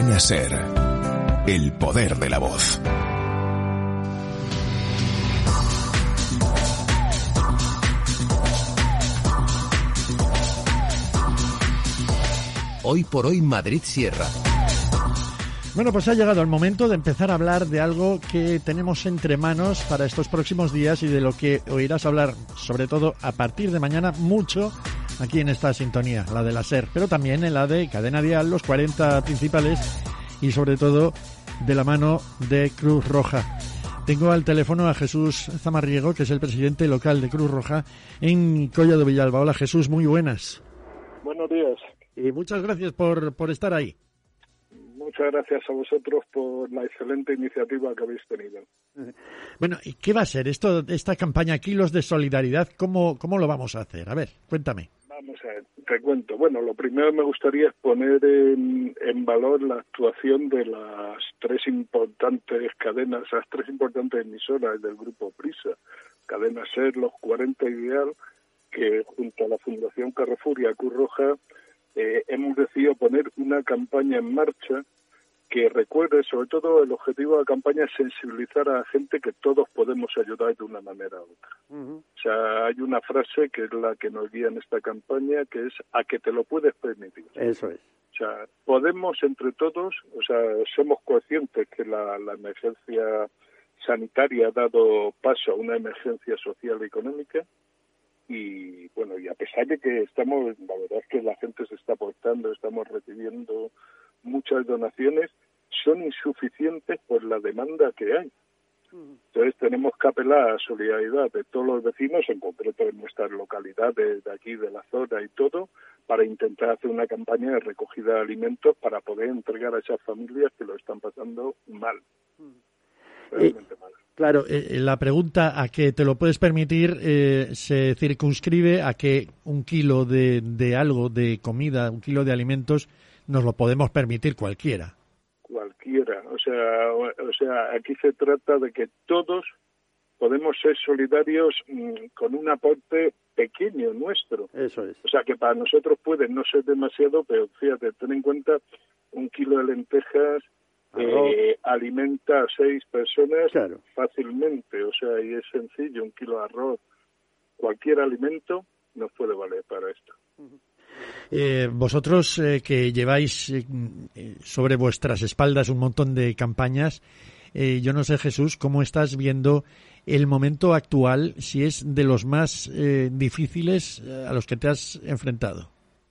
Cadena SER. El poder de la voz. Hoy por hoy Madrid Sierra. Bueno, pues ha llegado el momento de empezar a hablar de algo que tenemos entre manos para estos próximos días y de lo que oirás hablar, sobre todo a partir de mañana, mucho aquí en esta sintonía, la de la SER, pero también en la de Cadena Dial, los 40 principales y sobre todo de la mano de Cruz Roja. Tengo al teléfono a Jesús Zamarriego, que es el presidente local de Cruz Roja en Collado Villalba. Hola Jesús, muy buenas. Buenos días. Y muchas gracias por estar ahí. Muchas gracias a vosotros por la excelente iniciativa que habéis tenido. Bueno, ¿y qué va a ser esta campaña Kilos de Solidaridad? ¿Cómo lo vamos a hacer? A ver, cuéntame. Vamos a ver, te cuento. Bueno, lo primero me gustaría es poner en valor la actuación de las tres importantes cadenas, las tres importantes emisoras del grupo Prisa, Cadena SER, Los 40 y Dial, que junto a la Fundación Carrefour y a Cruz Roja hemos decidido poner una campaña en marcha que recuerde, sobre todo el objetivo de la campaña es sensibilizar a la gente que todos podemos ayudar de una manera u otra. O sea, hay una frase que es la que nos guía en esta campaña, que es a que te lo puedes permitir. Eso es. O sea, podemos entre todos, o sea, somos conscientes que la emergencia sanitaria ha dado paso a una emergencia social y económica. Y bueno, y a pesar de que la verdad es que la gente se está aportando, estamos recibiendo muchas donaciones, son insuficientes por la demanda que hay. Entonces tenemos que apelar a la solidaridad de todos los vecinos, en concreto en nuestras localidades de aquí, de la zona y todo, para intentar hacer una campaña de recogida de alimentos para poder entregar a esas familias que lo están pasando mal, realmente mal. Claro, la pregunta a que te lo puedes permitir se circunscribe a que un kilo de algo, de comida, un kilo de alimentos, nos lo podemos permitir cualquiera. Cualquiera. O sea, aquí se trata de que todos podemos ser solidarios con un aporte pequeño nuestro. Eso es. O sea, que para nosotros puede no ser demasiado, pero fíjate, ten en cuenta un kilo de lentejas alimenta a 6 personas fácilmente, o sea, y es sencillo, un kilo de arroz, cualquier alimento nos puede valer para esto. Vosotros que lleváis sobre vuestras espaldas un montón de campañas, yo no sé, Jesús, ¿cómo estás viendo el momento actual, si es de los más difíciles a los que te has enfrentado?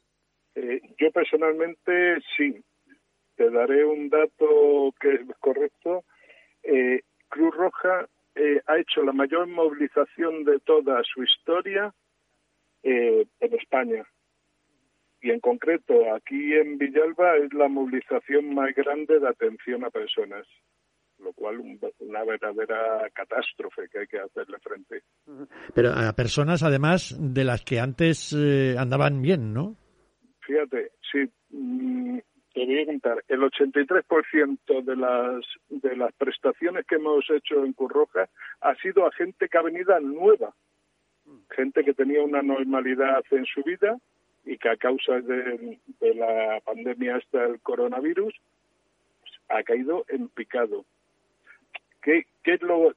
Yo personalmente sí. Te daré un dato que es correcto. Cruz Roja ha hecho la mayor movilización de toda su historia en España. Y en concreto, aquí en Villalba es la movilización más grande de atención a personas, lo cual una verdadera catástrofe que hay que hacerle frente. Pero a personas, además, de las que antes andaban bien, ¿no? Fíjate, sí. Te voy a contar, el 83% de las prestaciones que hemos hecho en Cruz Roja ha sido a gente que ha venido nueva, gente que tenía una normalidad en su vida y que a causa de la pandemia del coronavirus ha caído en picado. ¿Qué es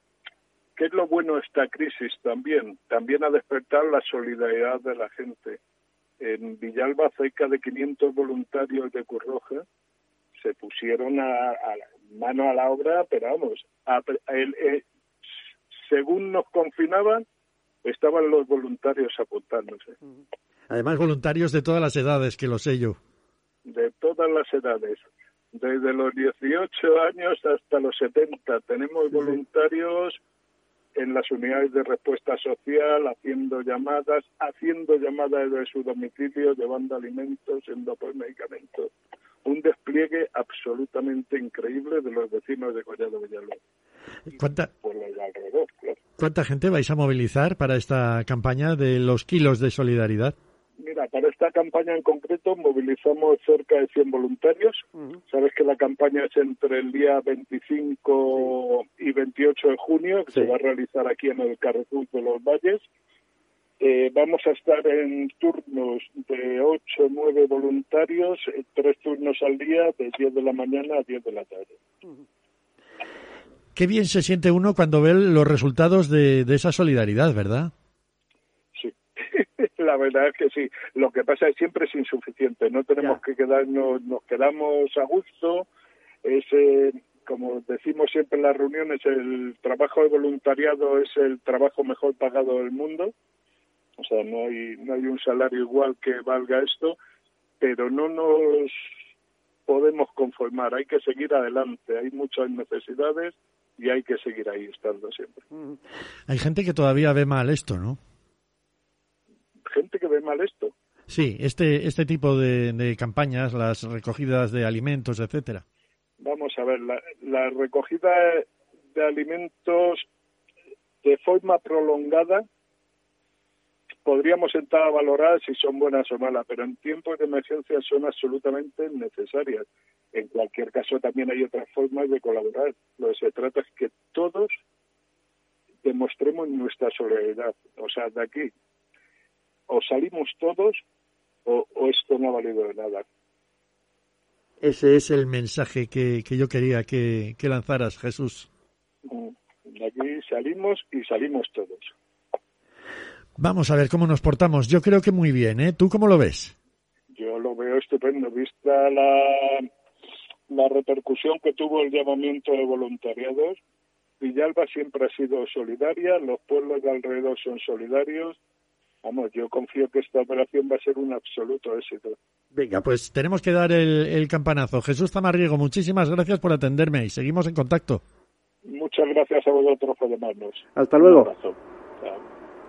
lo bueno de esta crisis también? También ha despertado la solidaridad de la gente. En Villalba, cerca de 500 voluntarios de Cruz Roja se pusieron mano a la obra, pero vamos, según nos confinaban, estaban los voluntarios apuntándose. Además, voluntarios de todas las edades, que lo sé yo. De todas las edades, desde los 18 años hasta los 70. Tenemos voluntarios en las unidades de respuesta social, haciendo llamadas desde su domicilio, llevando alimentos, yendo por medicamentos. Un despliegue absolutamente increíble de los vecinos de Collado Villalba. ¿Cuánta gente vais a movilizar para esta campaña de los kilos de solidaridad? Mira, para esta campaña en concreto movilizamos cerca de 100 voluntarios. Sabes que la campaña es entre el día 25 y 28 de junio, que se va a realizar aquí en el Carrefour de los Valles. Vamos a estar en turnos de 8 o 9 voluntarios, 3 turnos al día, de 10 de la mañana a 10 de la tarde. Qué bien se siente uno cuando ve los resultados de esa solidaridad, ¿verdad? Sí, la verdad es que sí. Lo que pasa es que siempre es insuficiente. No tenemos que quedarnos, nos quedamos a gusto. Como decimos siempre en las reuniones, el trabajo de voluntariado es el trabajo mejor pagado del mundo. O sea, no hay un salario igual que valga esto, pero no nos podemos conformar. Hay que seguir adelante. Hay muchas necesidades y hay que seguir ahí estando siempre. Hay gente que todavía ve mal esto, ¿no? ¿Gente que ve mal esto? Sí, este tipo de campañas, las recogidas de alimentos, etcétera. Vamos a ver, la recogida de alimentos de forma prolongada podríamos entrar a valorar si son buenas o malas, pero en tiempos de emergencia son absolutamente necesarias. En cualquier caso, también hay otras formas de colaborar. Lo que se trata es que todos demostremos nuestra solidaridad. O sea, de aquí o salimos todos o esto no ha valido de nada. Ese es el mensaje que yo quería que lanzaras, Jesús. De aquí salimos y salimos todos. Vamos a ver cómo nos portamos. Yo creo que muy bien, ¿eh? ¿Tú cómo lo ves? Yo lo veo estupendo, vista la repercusión que tuvo el llamamiento de voluntariados. Villalba siempre ha sido solidaria, los pueblos de alrededor son solidarios. Vamos, yo confío que esta operación va a ser un absoluto éxito. Venga, pues tenemos que dar el campanazo. Jesús Zamarriego, muchísimas gracias por atenderme y seguimos en contacto. Muchas gracias a vosotros por llamarnos. Hasta luego. Un abrazo. Chao.